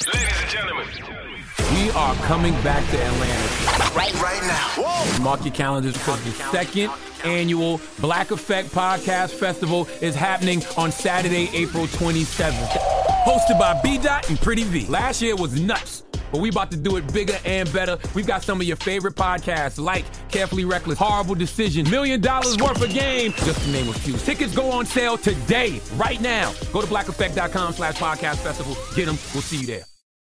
Ladies and gentlemen, we are coming back to Atlanta right now. Whoa. Mark your calendars because the second annual Black Effect Podcast Festival is happening on Saturday, April 27th. Hosted by B-Dot and Pretty V. Last year was nuts, but we about to do it bigger and better. We've got some of your favorite podcasts like Carefully Reckless, Horrible Decision, $1 Million Worth of Game, just to name a few. Tickets go on sale today, right now. Go to blackeffect.com/podcast festival. Get them. We'll see you there.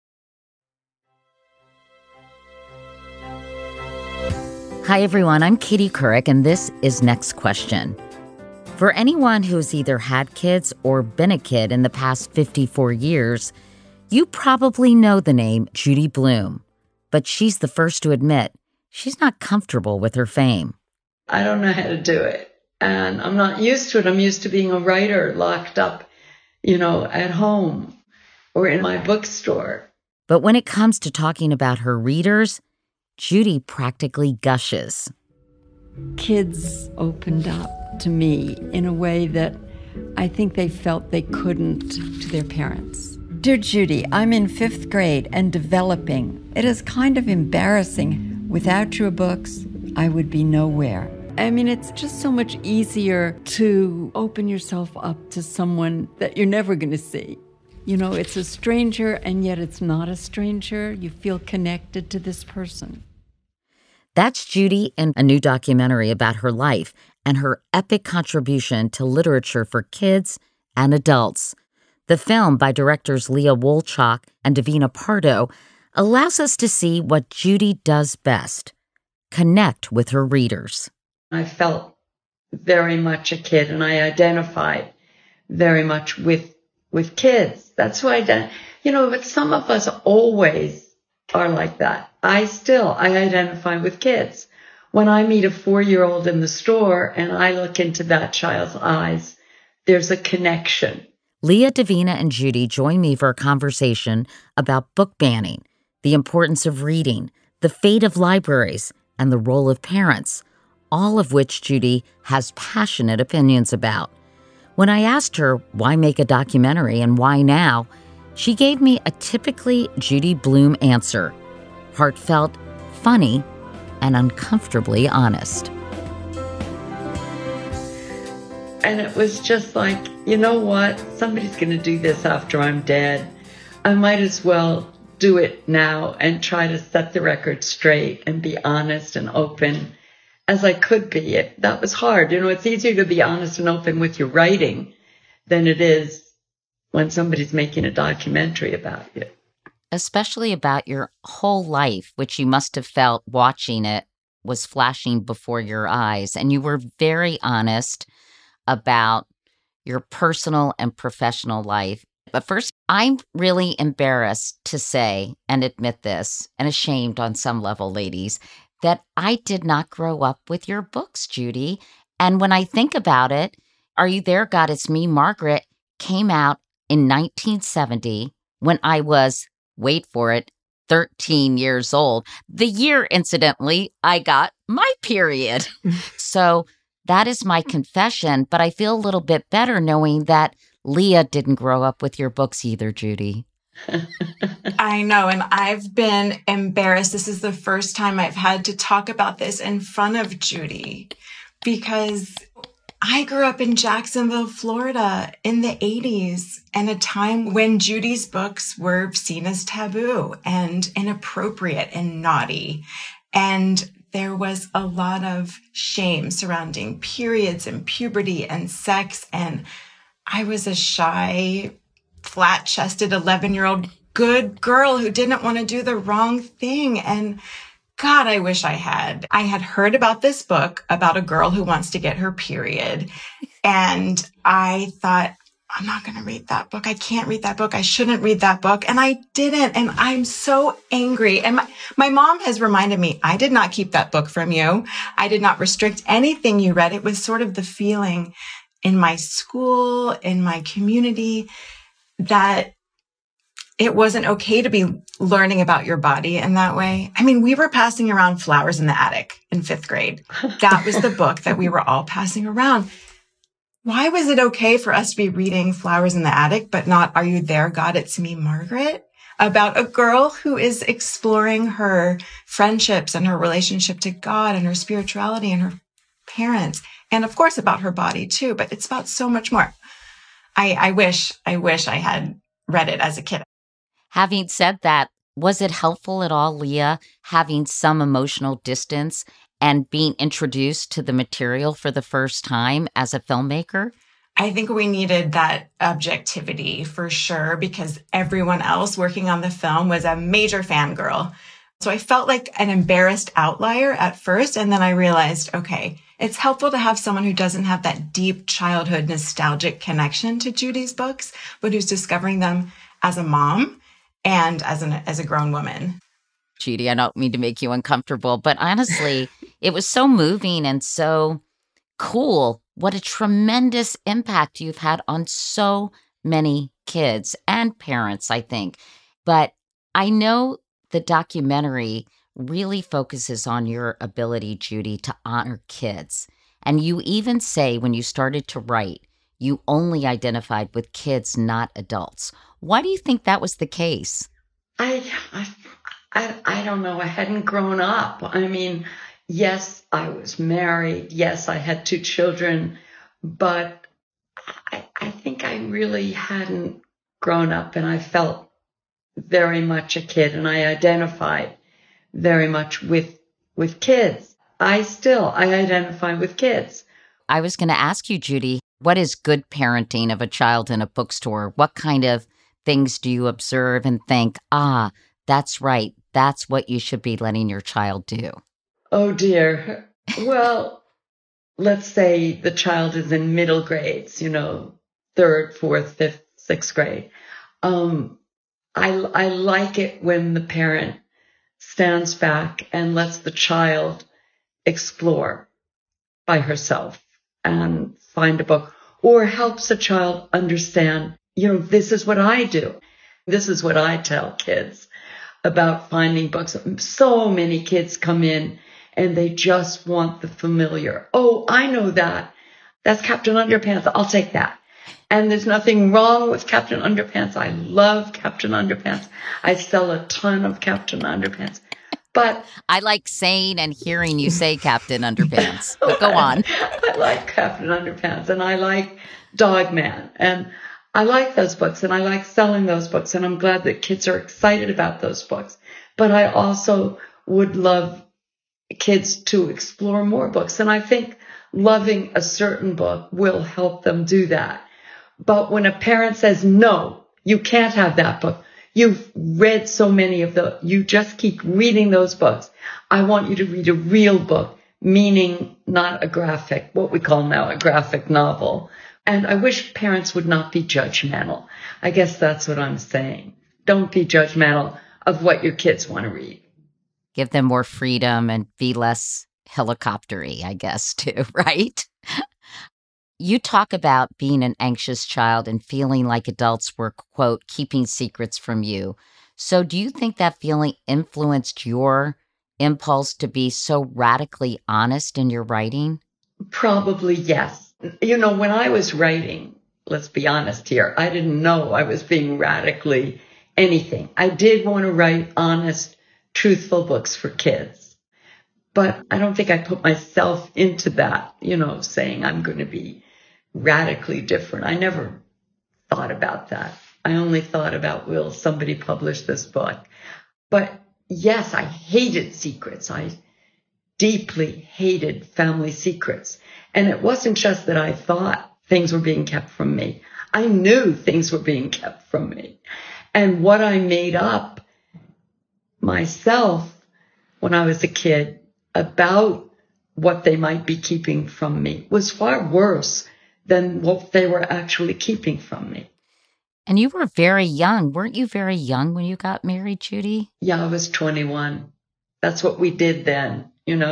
Hi, everyone. I'm Katie Couric, and this is Next Question. For anyone who's either had kids or been a kid in the past 54 years, you probably know the name Judy Blume, but she's the first to admit she's not comfortable with her fame. I don't know how to do it, and I'm not used to it. I'm used to being a writer locked up, at home or in my bookstore. But when it comes to talking about her readers, Judy practically gushes. Kids opened up to me in a way that I think they felt they couldn't to their parents. Dear Judy, I'm in 5th grade and developing. It is kind of embarrassing. Without your books, I would be nowhere. I mean, it's just so much easier to open yourself up to someone that you're never going to see. It's a stranger, and yet it's not a stranger. You feel connected to this person. That's Judy in a new documentary about her life and her epic contribution to literature for kids and adults. The film, by directors Leah Wolchok and Davina Pardo, allows us to see what Judy does best: connect with her readers. I felt very much a kid, and I identified very much with kids. That's why, but some of us always are like that. I identify with kids. When I meet a 4-year-old in the store and I look into that child's eyes, there's a connection. Leah, Davina, and Judy join me for a conversation about book banning, the importance of reading, the fate of libraries, and the role of parents, all of which Judy has passionate opinions about. When I asked her why make a documentary and why now, she gave me a typically Judy Blume answer: heartfelt, funny, and uncomfortably honest. And it was just like, you know what? Somebody's going to do this after I'm dead. I might as well do it now and try to set the record straight and be honest and open as I could be. That was hard. It's easier to be honest and open with your writing than it is when somebody's making a documentary about you. Especially about your whole life, which you must have felt watching it was flashing before your eyes. And you were very honest about your personal and professional life. But first, I'm really embarrassed to say and admit this, and ashamed on some level, ladies, that I did not grow up with your books, Judy. And when I think about it, Are You There, God? It's Me, Margaret came out in 1970 when I was, wait for it, 13 years old. The year, incidentally, I got my period. So that is my confession, but I feel a little bit better knowing that Leah didn't grow up with your books either, Judy. I know, and I've been embarrassed. This is the first time I've had to talk about this in front of Judy because I grew up in Jacksonville, Florida in the 80s, and a time when Judy's books were seen as taboo and inappropriate and naughty. And there was a lot of shame surrounding periods and puberty and sex. And I was a shy, flat-chested 11-year-old good girl who didn't want to do the wrong thing. And God, I wish I had. I had heard about this book about a girl who wants to get her period. And I thought, I'm not going to read that book. I can't read that book. I shouldn't read that book. And I didn't. And I'm so angry. And my mom has reminded me, I did not keep that book from you. I did not restrict anything you read. It was sort of the feeling in my school, in my community, that it wasn't okay to be learning about your body in that way. I mean, we were passing around Flowers in the Attic in 5th grade. That was the book that we were all passing around. Why was it okay for us to be reading Flowers in the Attic, but not Are You There, God? It's Me, Margaret? about a girl who is exploring her friendships and her relationship to God and her spirituality and her parents. And of course about her body too, but it's about so much more. I wish I had read it as a kid. Having said that, was it helpful at all, Leah, having some emotional distance and being introduced to the material for the first time as a filmmaker? I think we needed that objectivity for sure, because everyone else working on the film was a major fangirl. So I felt like an embarrassed outlier at first. And then I realized, okay, it's helpful to have someone who doesn't have that deep childhood nostalgic connection to Judy's books, but who's discovering them as a mom and as a grown woman. Judy, I don't mean to make you uncomfortable, but honestly, it was so moving and so cool. What a tremendous impact you've had on so many kids and parents, I think. But I know the documentary really focuses on your ability, Judy, to honor kids. And you even say when you started to write, you only identified with kids, not adults. Why do you think that was the case? I don't know. I hadn't grown up. I mean, yes, I was married. Yes, I had 2 children, but I think I really hadn't grown up, and I felt very much a kid, and I identified very much with kids. I identify with kids. I was going to ask you, Judy, what is good parenting of a child in a bookstore? What kind of things do you observe and think, that's right, that's what you should be letting your child do? Oh, dear. Well, let's say the child is in middle grades, 3rd, 4th, 5th, 6th grade. I like it when the parent stands back and lets the child explore by herself and find a book, or helps the child understand, this is what I do. This is what I tell kids about finding books. So many kids come in and they just want the familiar. Oh, I know that. That's Captain Underpants. I'll take that. And there's nothing wrong with Captain Underpants. I love Captain Underpants. I sell a ton of Captain Underpants. But I like saying and hearing you say Captain Underpants. But go on. I like Captain Underpants, and I like Dog Man, and I like those books, and I like selling those books, and I'm glad that kids are excited about those books. But I also would love kids to explore more books, and I think loving a certain book will help them do that. But when a parent says, no, you can't have that book, you've read so many of those, you just keep reading those books. I want you to read a real book, meaning not a graphic, what we call now a graphic novel. And I wish parents would not be judgmental. I guess that's what I'm saying. Don't be judgmental of what your kids want to read. Give them more freedom and be less helicoptery, I guess, too, right? You talk about being an anxious child and feeling like adults were, quote, keeping secrets from you. So do you think that feeling influenced your impulse to be so radically honest in your writing? Probably, yes. When I was writing, let's be honest here, I didn't know I was being radically anything. I did want to write honest, truthful books for kids. But I don't think I put myself into that, saying I'm going to be radically different. I never thought about that. I only thought about, will somebody publish this book? But yes, I hated secrets. I deeply hated family secrets. And it wasn't just that I thought things were being kept from me. I knew things were being kept from me. And what I made up myself when I was a kid about what they might be keeping from me was far worse than what they were actually keeping from me. And you were very young. Weren't you very young when you got married, Judy? Yeah, I was 21. That's what we did then,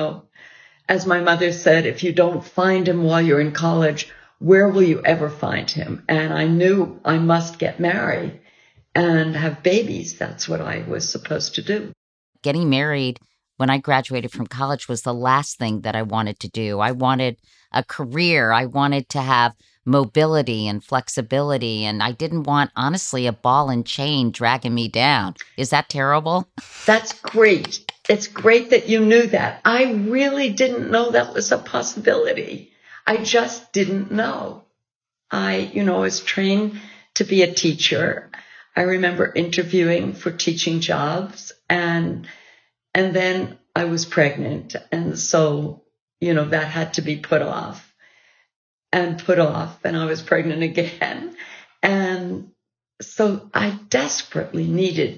As my mother said, if you don't find him while you're in college, where will you ever find him? And I knew I must get married and have babies. That's what I was supposed to do. Getting married when I graduated from college was the last thing that I wanted to do. I wanted a career. I wanted to have mobility and flexibility. And I didn't want, honestly, a ball and chain dragging me down. Is that terrible? That's great. It's great that you knew that. I really didn't know that was a possibility. I just didn't know. I was trained to be a teacher. I remember interviewing for teaching jobs, and then I was pregnant. And so, that had to be put off, and I was pregnant again. And so I desperately needed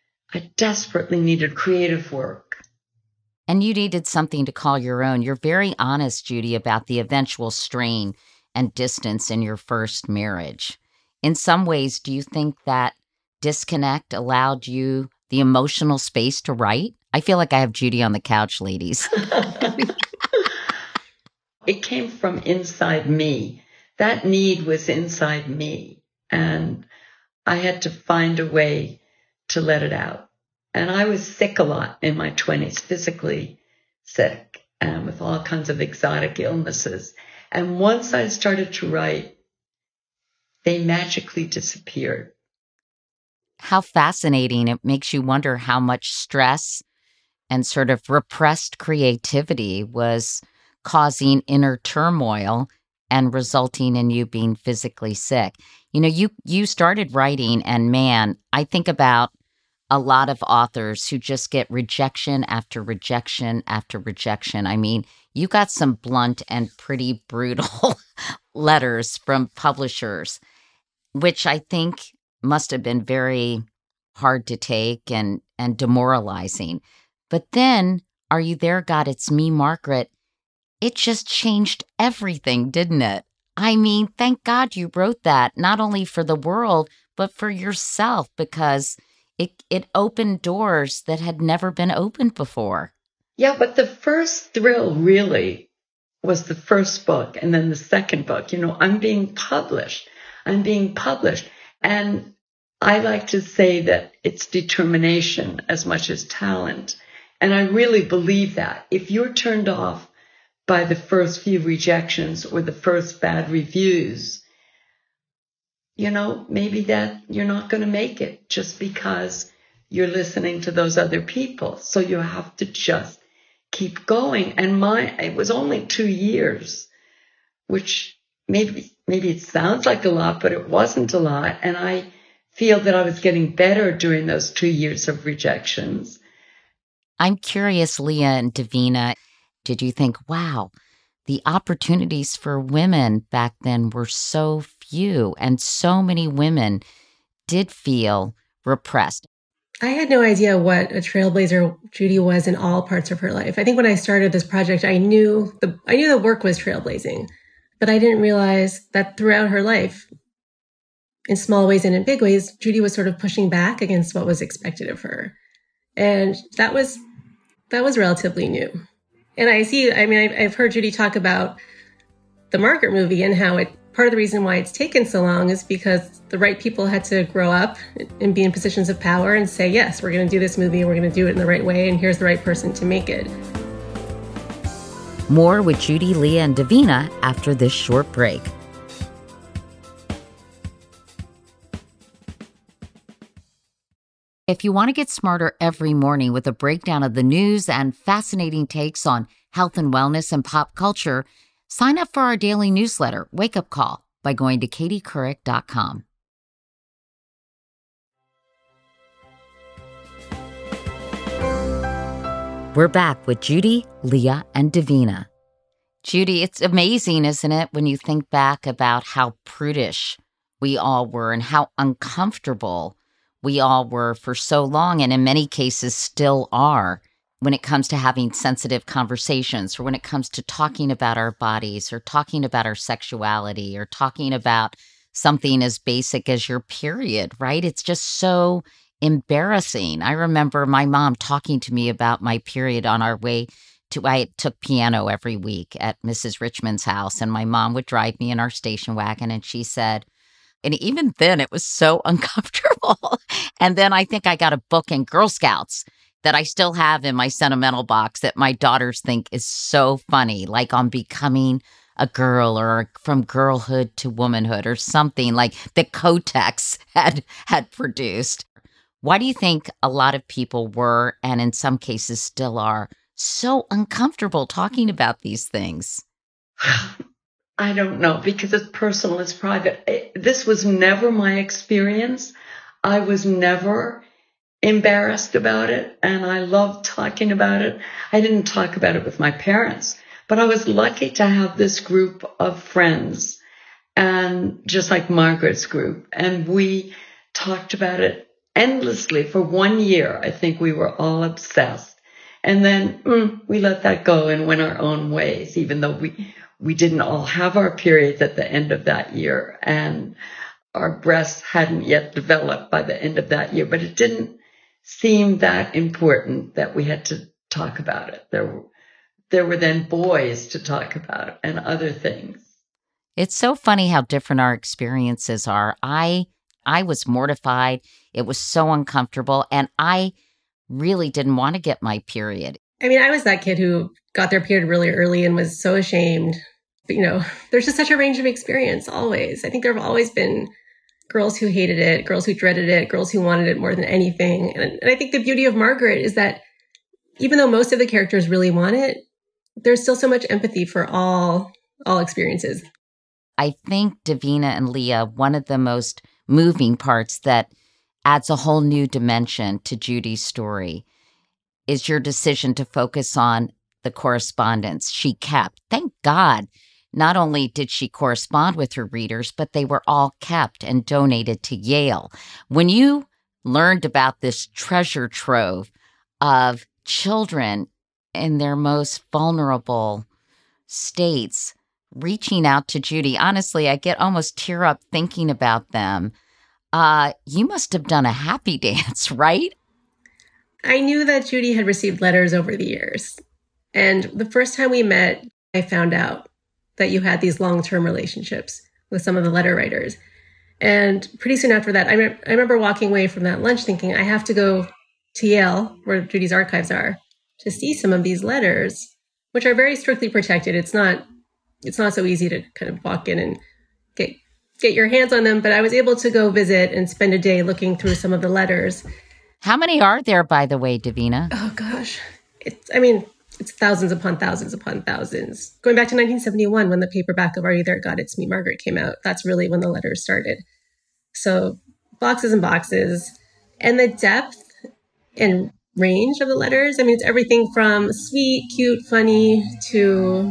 creative work. And you needed something to call your own. You're very honest, Judy, about the eventual strain and distance in your first marriage. In some ways, do you think that disconnect allowed you the emotional space to write? I feel like I have Judy on the couch, ladies. It came from inside me. That need was inside me. And I had to find a way to let it out. And I was sick a lot in my 20s, physically sick, and with all kinds of exotic illnesses. And once I started to write, they magically disappeared. How fascinating. It makes you wonder how much stress and sort of repressed creativity was causing inner turmoil and resulting in you being physically sick. You started writing, and man, I think about a lot of authors who just get rejection after rejection after rejection. I mean, you got some blunt and pretty brutal letters from publishers, which I think must have been very hard to take and demoralizing. But then, Are You There, God? It's Me, Margaret. It just changed everything, didn't it? I mean, thank God you wrote that, not only for the world, but for yourself, because it opened doors that had never been opened before. Yeah, but the first thrill really was the first book, and then the second book. I'm being published. And I like to say that it's determination as much as talent. And I really believe that. If you're turned off by the first few rejections or the first bad reviews, maybe that you're not going to make it just because you're listening to those other people. So you have to just keep going. And it was only 2 years, which maybe it sounds like a lot, but it wasn't a lot. And I feel that I was getting better during those 2 years of rejections. I'm curious, Leah and Davina, did you think, wow, the opportunities for women back then were so few, and so many women did feel repressed? I had no idea what a trailblazer Judy was in all parts of her life. I think when I started this project, I knew the work was trailblazing, but I didn't realize that throughout her life, in small ways and in big ways, Judy was sort of pushing back against what was expected of her. And that was relatively new. And I've heard Judy talk about the Margaret movie and how part of the reason why it's taken so long is because the right people had to grow up and be in positions of power and say, yes, we're going to do this movie and we're going to do it in the right way, and here's the right person to make it. More with Judy, Leah, and Davina after this short break. If you want to get smarter every morning with a breakdown of the news and fascinating takes on health and wellness and pop culture, sign up for our daily newsletter, Wake Up Call, by going to katiecouric.com. We're back with Judy, Leah, and Davina. Judy, it's amazing, isn't it, when you think back about how prudish we all were and how uncomfortable we all were for so long, and in many cases still are, when it comes to having sensitive conversations, or when it comes to talking about our bodies, or talking about our sexuality, or talking about something as basic as your period, right? It's just so embarrassing. I remember my mom talking to me about my period on our way to, I took piano every week at Mrs. Richmond's house, and my mom would drive me in our station wagon, and she said, and even then it was so uncomfortable. And then I think I got a book in Girl Scouts that I still have in my sentimental box that my daughters think is so funny, like on becoming a girl or from girlhood to womanhood or something like that Kotex had produced. Why do you think a lot of people were, and in some cases still are, so uncomfortable talking about these things? I don't know, because it's personal, it's private. This was never my experience. I was never embarrassed about it, and I loved talking about it. I didn't talk about it with my parents, but I was lucky to have this group of friends, and just like Margaret's group, and we talked about it endlessly for 1 year. I think we were all obsessed, and then we let that go and went our own ways, even though we didn't all have our periods at the end of that year, and our breasts hadn't yet developed by the end of that year, but it didn't seem that important that we had to talk about it. There were then boys to talk about and other things. It's so funny how different our experiences are. I was mortified. It was so uncomfortable, and I really didn't want to get my period. I mean, I was that kid who got their period really early and was so ashamed. But, there's just such a range of experience always. I think there have always been girls who hated it, girls who dreaded it, girls who wanted it more than anything. And I think the beauty of Margaret is that even though most of the characters really want it, there's still so much empathy for all experiences. I think Davina and Leah, one of the most moving parts that adds a whole new dimension to Judy's story is your decision to focus on the correspondence she kept. Thank God. Not only did she correspond with her readers, but they were all kept and donated to Yale. When you learned about this treasure trove of children in their most vulnerable states reaching out to Judy, honestly, I get almost tear up thinking about them. You must have done a happy dance, right? I knew that Judy had received letters over the years. And the first time we met, I found out that you had these long-term relationships with some of the letter writers. And pretty soon after that, I remember walking away from that lunch thinking, I have to go to Yale, where Judy's archives are, to see some of these letters, which are very strictly protected. It's not so easy to kind of walk in and get your hands on them. But I was able to go visit and spend a day looking through some of the letters. How many are there, by the way, Davina? Oh, gosh. It's thousands upon thousands upon thousands. Going back to 1971, when the paperback of Are You There, God, It's Me, Margaret came out, that's really when the letters started. So boxes and boxes. And the depth and range of the letters, it's everything from sweet, cute, funny to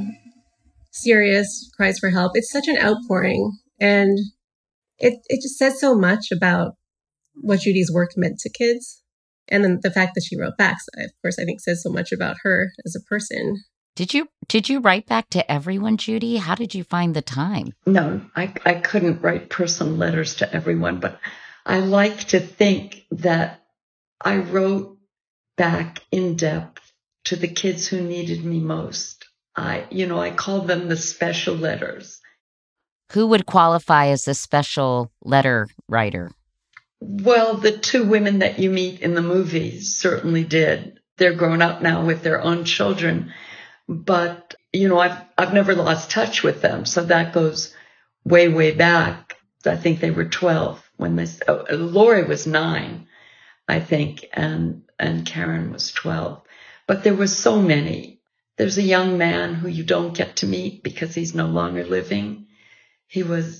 serious, cries for help. It's such an outpouring. And it just says so much about what Judy's work meant to kids. And then the fact that she wrote back, of course, I think says so much about her as a person. Did you write back to everyone, Judy? How did you find the time? No, I couldn't write personal letters to everyone, but I like to think that I wrote back in depth to the kids who needed me most. I called them the special letters. Who would qualify as a special letter writer? Well, the two women that you meet in the movies certainly did. They're grown up now with their own children, but I've never lost touch with them. So that goes way, way back. I think they were 12 when Lori was 9, I think, and Karen was 12. But there were so many. There's a young man who you don't get to meet because he's no longer living. He was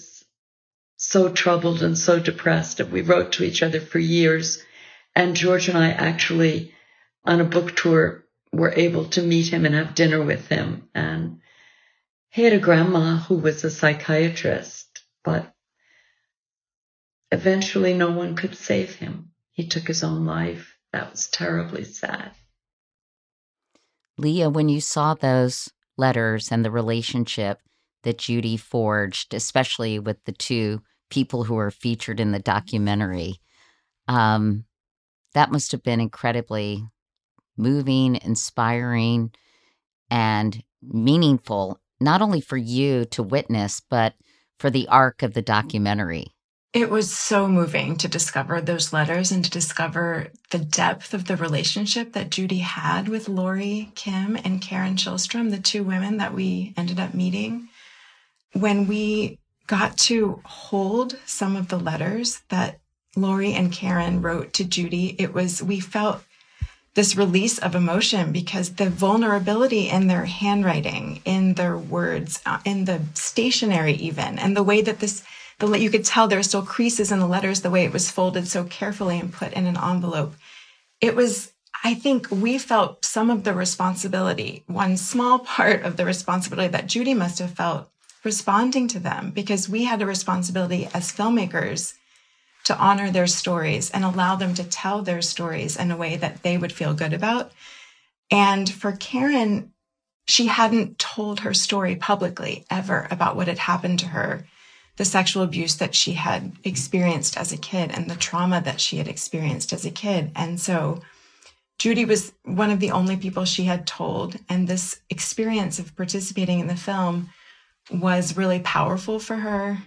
so troubled and so depressed that we wrote to each other for years. And George and I actually, on a book tour, were able to meet him and have dinner with him. And he had a grandma who was a psychiatrist, but eventually no one could save him. He took his own life. That was terribly sad. Leah, when you saw those letters and the relationship that Judy forged, especially with the two people who are featured in the documentary, that must have been incredibly moving, inspiring, and meaningful, not only for you to witness, but for the arc of the documentary. It was so moving to discover those letters and to discover the depth of the relationship that Judy had with Lori Kim and Karen Shillstrom, the two women that we ended up meeting. when we got to hold some of the letters that Lori and Karen wrote to Judy, we felt this release of emotion, because the vulnerability in their handwriting, in their words, in the stationery even, and the way that you could tell there were still creases in the letters, the way it was folded so carefully and put in an envelope. I think we felt some of the responsibility, one small part of the responsibility that Judy must have felt responding to them, because we had a responsibility as filmmakers to honor their stories and allow them to tell their stories in a way that they would feel good about. And for Karen, she hadn't told her story publicly ever about what had happened to her, the sexual abuse that she had experienced as a kid and the trauma that she had experienced as a kid. And so Judy was one of the only people she had told. And this experience of participating in the film was really powerful for her.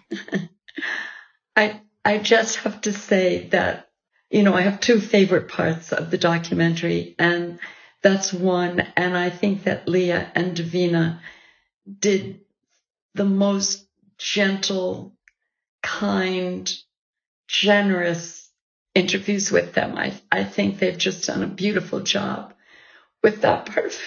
I just have to say that, I have two favorite parts of the documentary, and that's one. And I think that Leah and Davina did the most gentle, kind, generous interviews with them. I think they've just done a beautiful job with that part of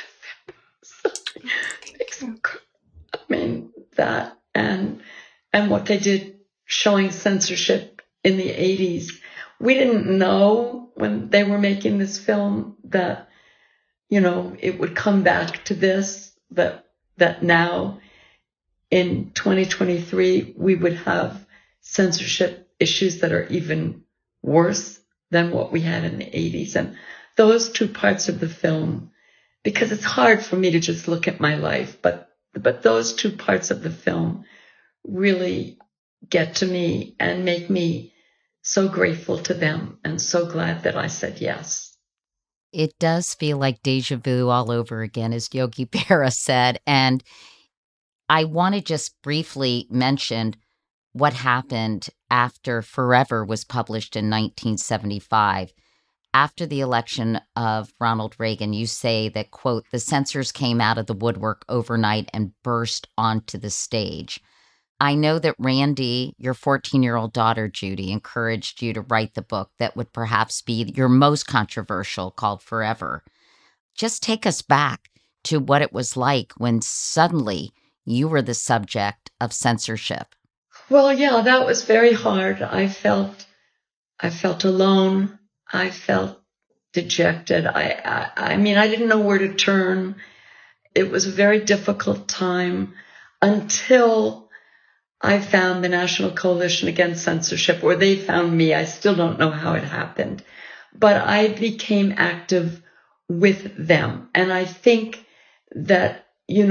it. I mean, that and what they did showing censorship in the 80s. We didn't know when they were making this film that, it would come back to this, that now in 2023, we would have censorship issues that are even worse than what we had in the 80s. And those two parts of the film, because it's hard for me to just look at my life, but those two parts of the film really get to me and make me so grateful to them and so glad that I said yes. It does feel like deja vu all over again, as Yogi Berra said. And I want to just briefly mention what happened after Forever was published in 1975. After the election of Ronald Reagan, you say that, quote, the censors came out of the woodwork overnight and burst onto the stage. I know that Randy, your 14-year-old daughter, Judy, encouraged you to write the book that would perhaps be your most controversial, called Forever. Just take us back to what it was like when suddenly you were the subject of censorship. Well, yeah, that was very hard. I felt alone. I felt dejected. I mean, I didn't know where to turn. It was a very difficult time until I found the National Coalition Against Censorship, or they found me. I still don't know how it happened, but I became active with them. And I think that,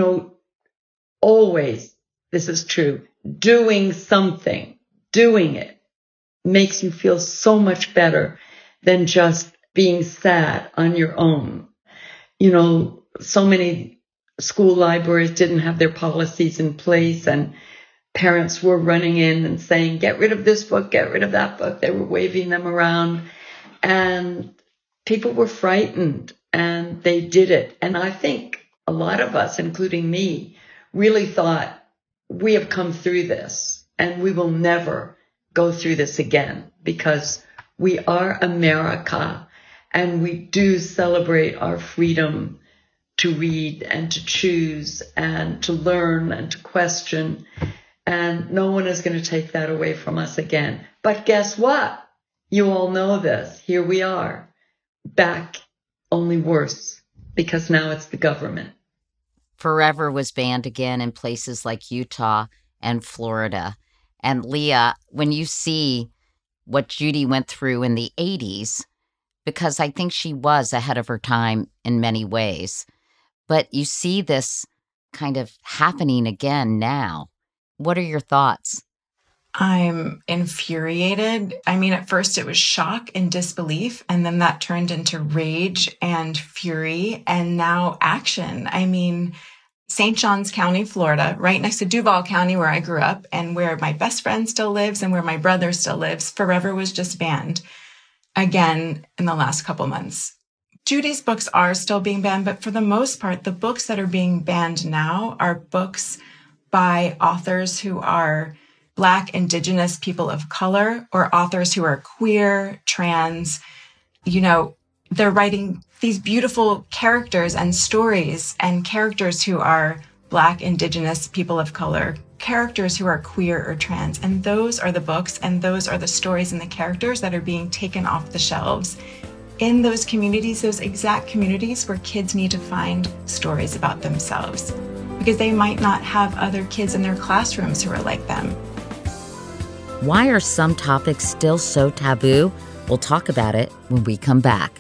always, this is true, doing something, doing it makes you feel so much better than just being sad on your own. So many school libraries didn't have their policies in place, and parents were running in and saying, get rid of this book, get rid of that book. They were waving them around, and people were frightened, and they did it. And I think a lot of us, including me, really thought, we have come through this and we will never go through this again, because we are America and we do celebrate our freedom to read and to choose and to learn and to question. And no one is going to take that away from us again. But guess what? You all know this. Here we are, back, only worse, because now it's the government. Forever was banned again in places like Utah and Florida. And Leah, when you see what Judy went through in the 80s, because I think she was ahead of her time in many ways, but you see this kind of happening again now. What are your thoughts? I'm infuriated. I mean, at first it was shock and disbelief, and then that turned into rage and fury, and now action. I mean, St. Johns County, Florida, right next to Duval County, where I grew up and where my best friend still lives and where my brother still lives, Forever was just banned again in the last couple months. Judy's books are still being banned, but for the most part, the books that are being banned now are books by authors who are Black, Indigenous, people of color, or authors who are queer, trans. They're writing these beautiful characters and stories, and characters who are Black, Indigenous, people of color, characters who are queer or trans. And those are the books, and those are the stories and the characters that are being taken off the shelves in those communities, those exact communities where kids need to find stories about themselves, because they might not have other kids in their classrooms who are like them. Why are some topics still so taboo? We'll talk about it when we come back.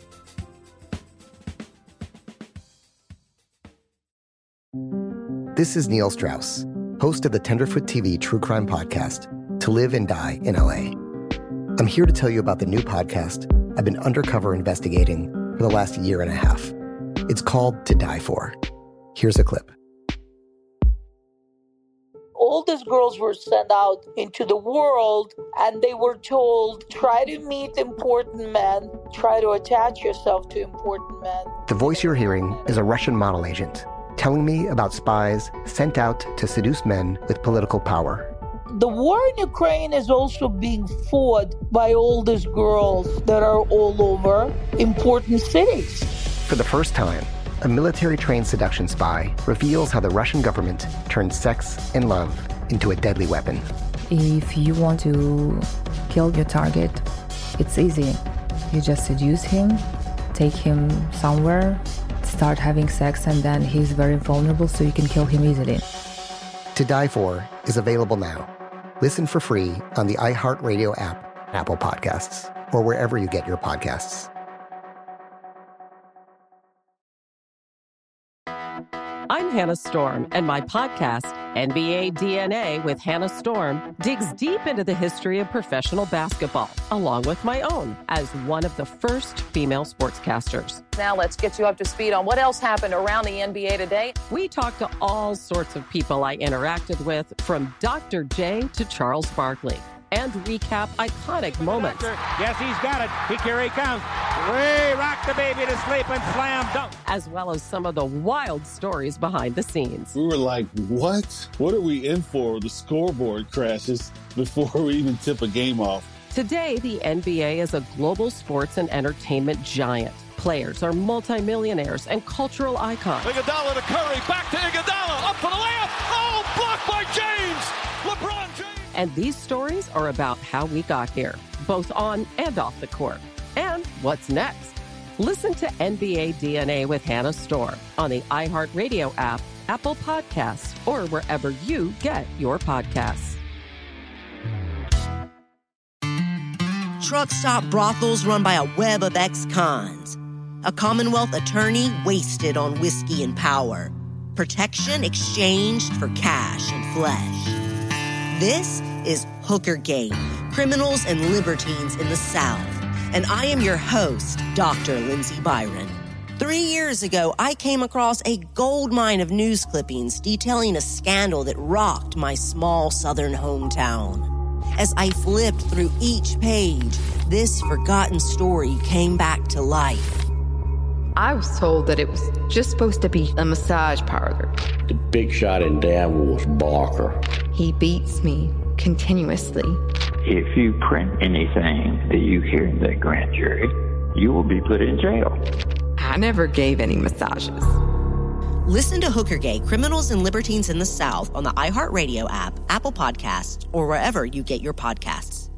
This is Neil Strauss, host of the Tenderfoot TV true crime podcast, To Live and Die in LA. I'm here to tell you about the new podcast I've been undercover investigating for the last year and a half. It's called To Die For. Here's a clip. All these girls were sent out into the world and they were told, try to meet important men, try to attach yourself to important men. The voice you're hearing is a Russian model agent telling me about spies sent out to seduce men with political power. The war in Ukraine is also being fought by all these girls that are all over important cities. For the first time, a military-trained seduction spy reveals how the Russian government turned sex and love into a deadly weapon. If you want to kill your target, it's easy. You just seduce him, take him somewhere, start having sex, and then he's very vulnerable, so you can kill him easily. To Die For is available now. Listen for free on the iHeartRadio app, Apple Podcasts, or wherever you get your podcasts. I'm Hannah Storm, and my podcast, NBA DNA with Hannah Storm, digs deep into the history of professional basketball, along with my own, as one of the first female sportscasters. Now let's get you up to speed on what else happened around the NBA today. We talked to all sorts of people I interacted with, from Dr. J to Charles Barkley, and recap iconic moments. Yes, he's got it. Here he comes. Way rock the baby to sleep and slam dunk. As well as some of the wild stories behind the scenes. We were like, what? What are we in for? The scoreboard crashes before we even tip a game off. Today, the NBA is a global sports and entertainment giant. Players are multimillionaires and cultural icons. Iguodala to Curry, back to Iguodala, up for the layup. Oh, blocked by James. LeBron James. And these stories are about how we got here, both on and off the court. And what's next? Listen to NBA DNA with Hannah Storm on the iHeartRadio app, Apple Podcasts, or wherever you get your podcasts. Truck stop brothels run by a web of ex-cons. A Commonwealth attorney wasted on whiskey and power. Protection exchanged for cash and flesh. This is Hooker Gate, Criminals and Libertines in the South. And I am your host, Dr. Lindsay Byron. 3 years ago, I came across a goldmine of news clippings detailing a scandal that rocked my small southern hometown. As I flipped through each page, this forgotten story came back to life. I was told that it was just supposed to be a massage parlor. The big shot in Danville was Barker. He beats me continuously. If you print anything that you hear in that grand jury, you will be put in jail. I never gave any massages. Listen to Hooker Gate, Criminals and Libertines in the South on the iHeartRadio app, Apple Podcasts, or wherever you get your podcasts.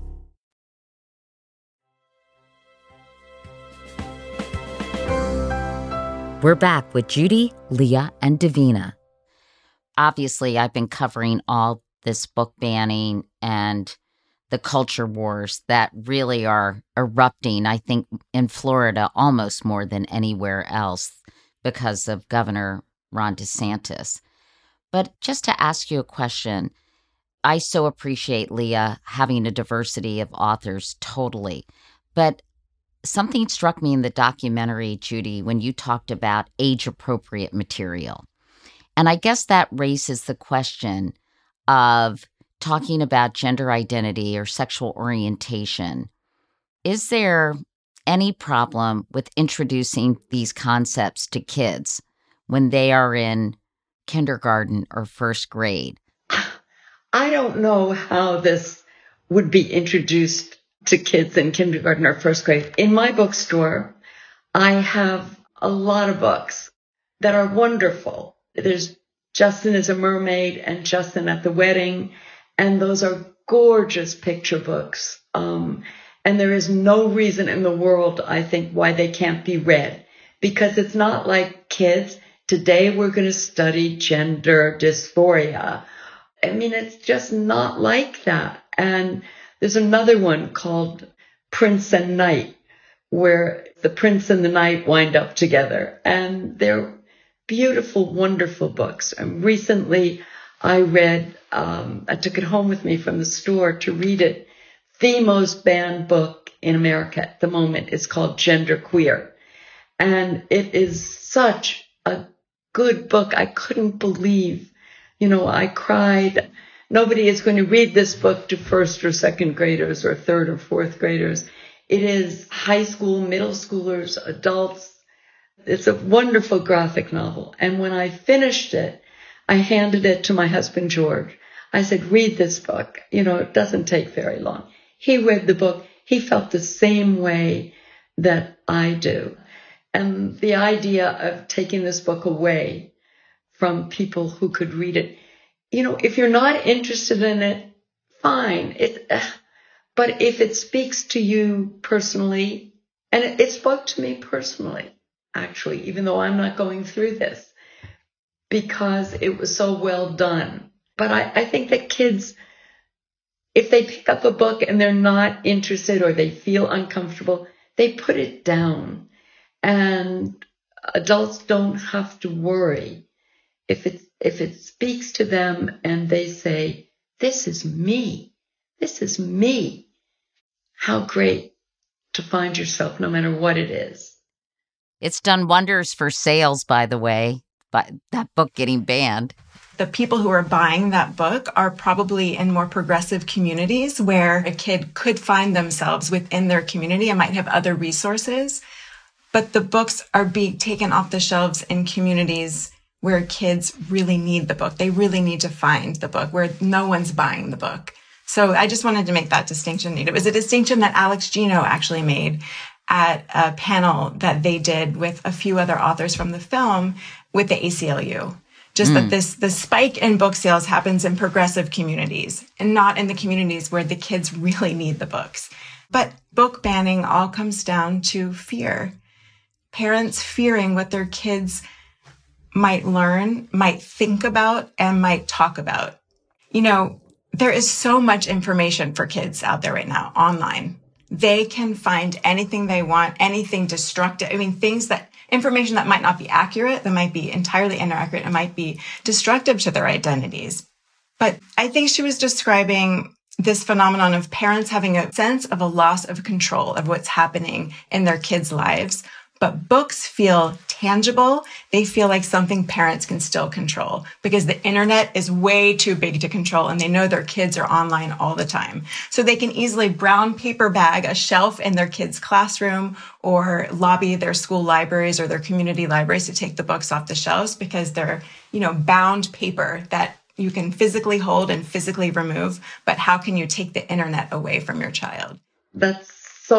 We're back with Judy, Leah, and Davina. Obviously, I've been covering all this book banning and the culture wars that really are erupting, I think, in Florida almost more than anywhere else because of Governor Ron DeSantis. But just to ask you a question, I so appreciate, Leah, having a diversity of authors, totally. But something struck me in the documentary, Judy, when you talked about age-appropriate material. And I guess that raises the question of talking about gender identity or sexual orientation. Is there any problem with introducing these concepts to kids when they are in kindergarten or first grade? I don't know how this would be introduced to kids in kindergarten or first grade. In my bookstore, I have a lot of books that are wonderful. There's Justin is a Mermaid and Justin at the Wedding, and those are gorgeous picture books. And there is no reason in the world, I think, why they can't be read, because it's not like kids. Today we're going to study gender dysphoria. I mean, it's just not like that. And there's another one called Prince and Knight, where the prince and the knight wind up together. And they're beautiful, wonderful books. And recently I read, I took it home with me from the store to read it. The most banned book in America at the moment is called Genderqueer. And it is such a good book. I couldn't believe, I cried. Nobody is going to read this book to first or second graders or third or fourth graders. It is high school, middle schoolers, adults. It's a wonderful graphic novel. And when I finished it, I handed it to my husband, George. I said, read this book. It doesn't take very long. He read the book. He felt the same way that I do. And the idea of taking this book away from people who could read it, if you're not interested in it, fine. But if it speaks to you personally, and it spoke to me personally, actually, even though I'm not going through this, because it was so well done. But I think that kids, if they pick up a book and they're not interested or they feel uncomfortable, they put it down. And adults don't have to worry if it speaks to them and they say, this is me. This is me. How great to find yourself no matter what it is. It's done wonders for sales, by the way, by that book getting banned. The people who are buying that book are probably in more progressive communities where a kid could find themselves within their community and might have other resources. But the books are being taken off the shelves in communities where kids really need the book. They really need to find the book, where no one's buying the book. So I just wanted to make that distinction. It was a distinction that Alex Gino actually made at a panel that they did with a few other authors from the film with the ACLU. Just that the spike in book sales happens in progressive communities and not in the communities where the kids really need the books. But book banning all comes down to fear. Parents fearing what their kids might learn, might think about, and might talk about. There is so much information for kids out there right now online. They can find anything they want, anything destructive. Information that might not be accurate, that might be entirely inaccurate, it might be destructive to their identities. But I think she was describing this phenomenon of parents having a sense of a loss of control of what's happening in their kids' lives. But books feel tangible. They feel like something parents can still control because the internet is way too big to control and they know their kids are online all the time. So they can easily brown paper bag a shelf in their kids' classroom or lobby their school libraries or their community libraries to take the books off the shelves because they're, bound paper that you can physically hold and physically remove. But how can you take the internet away from your child? That's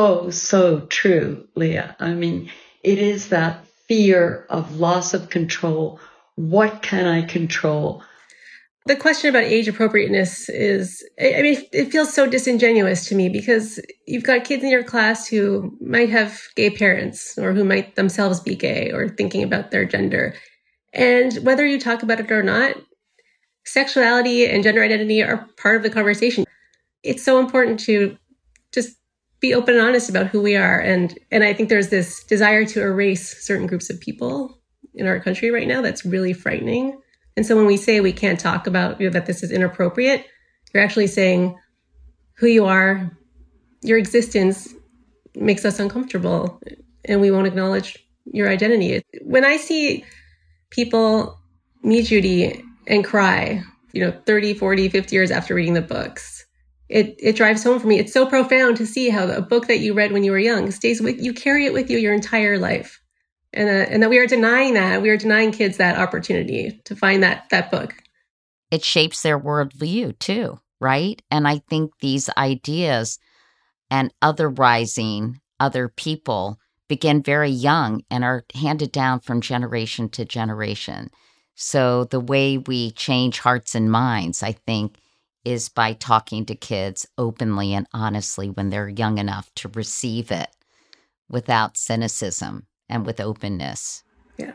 so true, Leah. It is that fear of loss of control. What can I control? The question about age appropriateness is, it feels so disingenuous to me because you've got kids in your class who might have gay parents or who might themselves be gay or thinking about their gender. And whether you talk about it or not, sexuality and gender identity are part of the conversation. It's so important to just be open and honest about who we are. And I think there's this desire to erase certain groups of people in our country right now that's really frightening. And so when we say we can't talk about that this is inappropriate, you're actually saying who you are, your existence makes us uncomfortable and we won't acknowledge your identity. When I see people meet Judy and cry, 30, 40, 50 years after reading the books, It drives home for me. It's so profound to see how a book that you read when you were young stays with you, carry it with you your entire life. And that we are denying that. We are denying kids that opportunity to find that book. It shapes their worldview too, right? And I think these ideas and otherizing other people begin very young and are handed down from generation to generation. So the way we change hearts and minds, I think, is by talking to kids openly and honestly when they're young enough to receive it without cynicism and with openness. Yeah.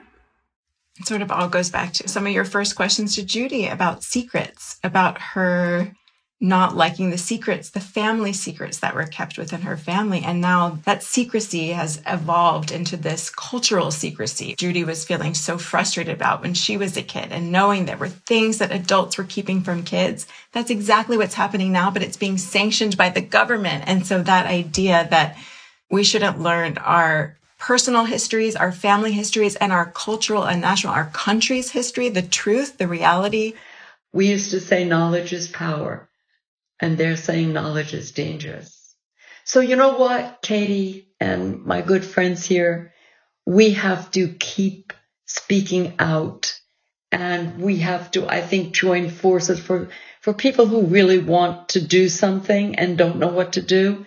It sort of all goes back to some of your first questions to Judy about secrets, about her not liking the secrets, the family secrets that were kept within her family. And now that secrecy has evolved into this cultural secrecy Judy was feeling so frustrated about when she was a kid, and knowing there were things that adults were keeping from kids. That's exactly what's happening now, but it's being sanctioned by the government. And so that idea that we shouldn't learn our personal histories, our family histories, and our cultural and national, our country's history, the truth, the reality. We used to say knowledge is power, and they're saying knowledge is dangerous. So you know what, Katie and my good friends here, we have to keep speaking out, and we have to, I think, join forces for people who really want to do something and don't know what to do.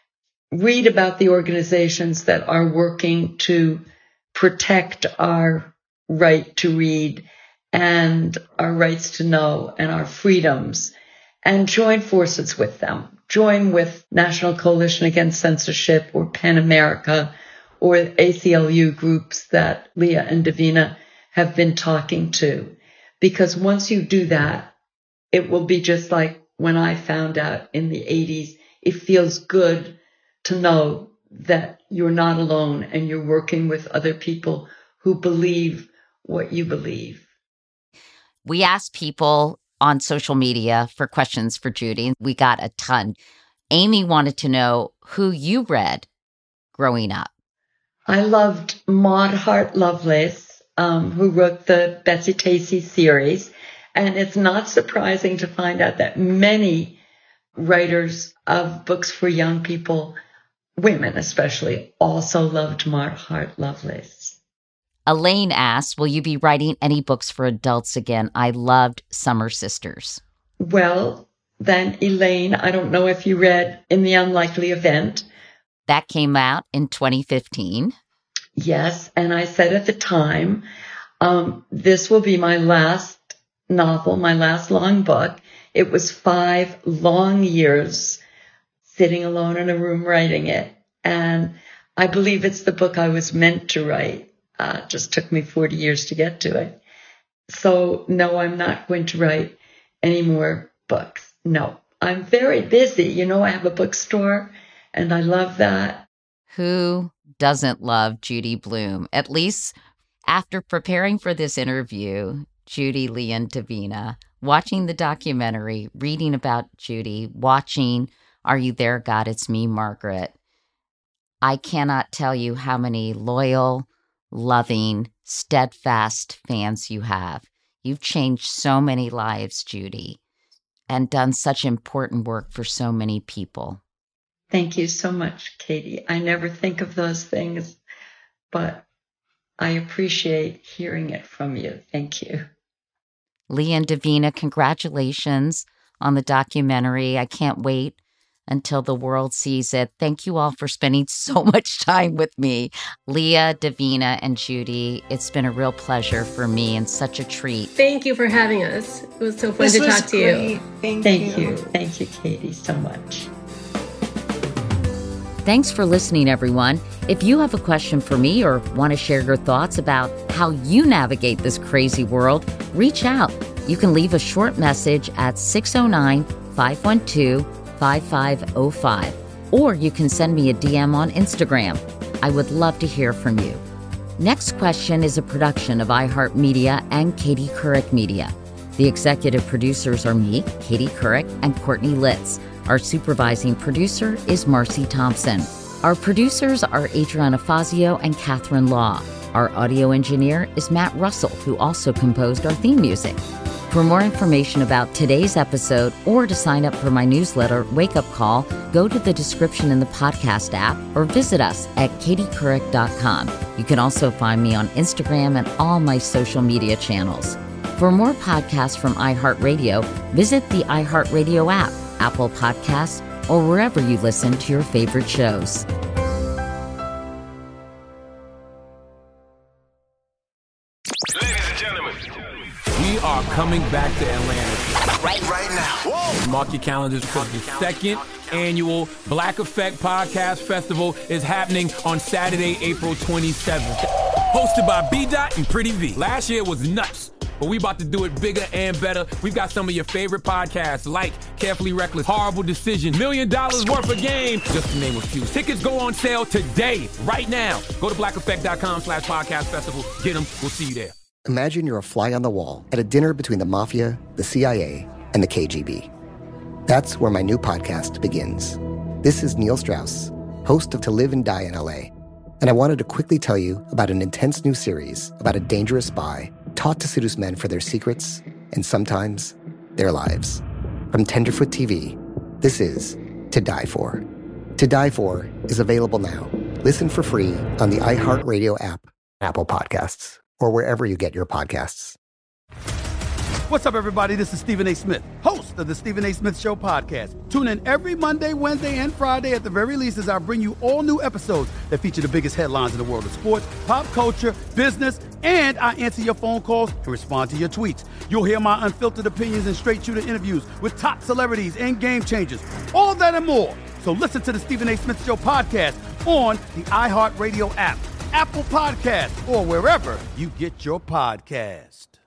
Read about the organizations that are working to protect our right to read and our rights to know and our freedoms, and join forces with them. Join with National Coalition Against Censorship or PEN America or ACLU groups that Leah and Davina have been talking to. Because once you do that, it will be just like when I found out in the 80s, it feels good to know that you're not alone and you're working with other people who believe what you believe. We asked people on social media for questions for Judy. We got a ton. Amy wanted to know who you read growing up. I loved Maud Hart Lovelace, who wrote the Betsy Tacy series. And it's not surprising to find out that many writers of books for young people, women especially, also loved Maud Hart Lovelace. Elaine asks, will you be writing any books for adults again? I loved Summer Sisters. Well, then, Elaine, I don't know if you read In the Unlikely Event. That came out in 2015. Yes, and I said at the time, this will be my last novel, my last long book. It was 5 long years sitting alone in a room writing it. And I believe it's the book I was meant to write. It just took me 40 years to get to it. So no, I'm not going to write any more books. No, I'm very busy. You know, I have a bookstore and I love that. Who doesn't love Judy Blume? At least after preparing for this interview, Judy, Leah, and Davina, watching the documentary, reading about Judy, watching Are You There, God? It's Me, Margaret. I cannot tell you how many loyal, loving, steadfast fans you have. You've changed so many lives, Judy, and done such important work for so many people. Thank you so much, Katie. I never think of those things, but I appreciate hearing it from you. Thank you. Leah and Davina, congratulations on the documentary. I can't wait until the world sees it. Thank you all for spending so much time with me. Leah, Davina, and Judy, it's been a real pleasure for me and such a treat. Thank you for having us. It was so fun to talk to you. Thank you. Thank you, Katie, so much. Thanks for listening, everyone. If you have a question for me or want to share your thoughts about how you navigate this crazy world, reach out. You can leave a short message at 609-512-5505, or you can send me a DM on Instagram. I would love to hear from you. Next Question is a production of iHeartMedia and Katie Couric Media. The executive producers are me, Katie Couric, and Courtney Litz. Our supervising producer is Marcy Thompson. Our producers are Adriana Fazio and Catherine Law. Our audio engineer is Matt Russell, who also composed our theme music. For more information about today's episode or to sign up for my newsletter, Wake Up Call, go to the description in the podcast app or visit us at katiecouric.com. You can also find me on Instagram and all my social media channels. For more podcasts from iHeartRadio, visit the iHeartRadio app, Apple Podcasts, or wherever you listen to your favorite shows. We are coming back to Atlanta. Right now. Whoa. Mark your calendars because the second annual Black Effect Podcast Festival is happening on Saturday, April 27th. Hosted by B-Dot and Pretty V. Last year was nuts, but we about to do it bigger and better. We've got some of your favorite podcasts like Carefully Reckless, Horrible Decision, $1 Million Worth of Game, just to name a few. Tickets go on sale today, right now. Go to blackeffect.com/podcast festival. Get them. We'll see you there. Imagine you're a fly on the wall at a dinner between the mafia, the CIA, and the KGB. That's where my new podcast begins. This is Neil Strauss, host of To Live and Die in LA, and I wanted to quickly tell you about an intense new series about a dangerous spy taught to seduce men for their secrets and sometimes their lives. From Tenderfoot TV, this is To Die For. To Die For is available now. Listen for free on the iHeartRadio app, Apple Podcasts, or wherever you get your podcasts. What's up, everybody? This is Stephen A. Smith, host of the Stephen A. Smith Show podcast. Tune in every Monday, Wednesday, and Friday at the very least as I bring you all new episodes that feature the biggest headlines in the world of sports, pop culture, business, and I answer your phone calls and respond to your tweets. You'll hear my unfiltered opinions and straight-shooter interviews with top celebrities and game changers. All that and more. So listen to the Stephen A. Smith Show podcast on the iHeartRadio app, Apple Podcasts, or wherever you get your podcast.